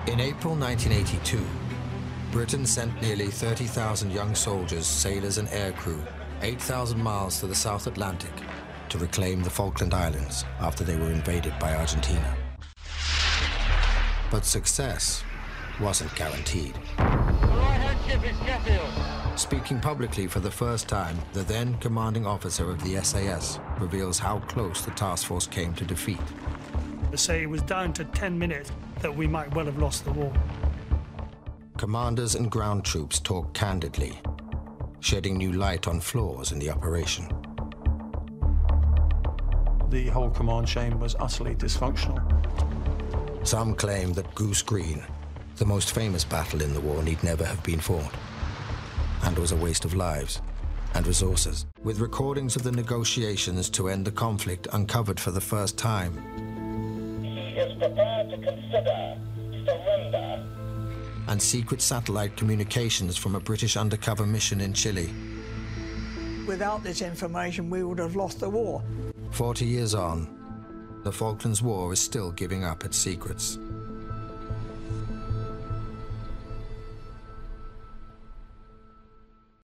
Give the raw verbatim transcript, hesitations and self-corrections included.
In April nineteen eighty-two, Britain sent nearly thirty thousand young soldiers, sailors and aircrew eight thousand miles to the South Atlantic to reclaim the Falkland Islands after they were invaded by Argentina. But success wasn't guaranteed. The right-hand ship is Sheffield. Speaking publicly for the first time, the then commanding officer of the S A S reveals how close the task force came to defeat. They say it was down to ten minutes that we might well have lost the war. Commanders and ground troops talk candidly, shedding new light on flaws in the operation. The whole command chain was utterly dysfunctional. Some claim that Goose Green, the most famous battle in the war, need never have been fought, and was a waste of lives and resources. With recordings of the negotiations to end the conflict uncovered for the first time, He is prepared to consider surrender. and secret satellite communications from a British undercover mission in Chile. Without this information, we would have lost the war. Forty years on, the Falklands War is still giving up its secrets.